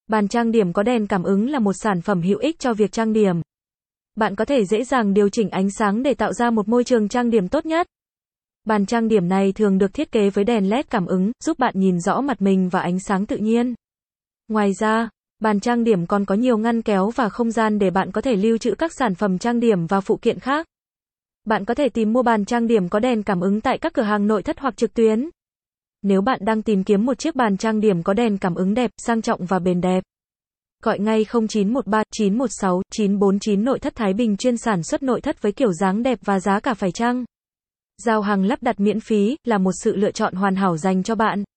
Bàn trang điểm có đèn cảm ứng là một sản phẩm hữu ích cho việc trang điểm. Bạn có thể dễ dàng điều chỉnh ánh sáng để tạo ra một môi trường trang điểm tốt nhất. Bàn trang điểm này thường được thiết kế với đèn LED cảm ứng, giúp bạn nhìn rõ mặt mình và ánh sáng tự nhiên. Ngoài ra, bàn trang điểm còn có nhiều ngăn kéo và không gian để bạn có thể lưu trữ các sản phẩm trang điểm và phụ kiện khác. Bạn có thể tìm mua bàn trang điểm có đèn cảm ứng tại các cửa hàng nội thất hoặc trực tuyến. Nếu bạn đang tìm kiếm một chiếc bàn trang điểm có đèn cảm ứng đẹp, sang trọng và bền đẹp, gọi ngay 0913 916 949 Nội thất Thái Bình chuyên sản xuất nội thất với kiểu dáng đẹp và giá cả phải chăng. Giao hàng lắp đặt miễn phí là một sự lựa chọn hoàn hảo dành cho bạn.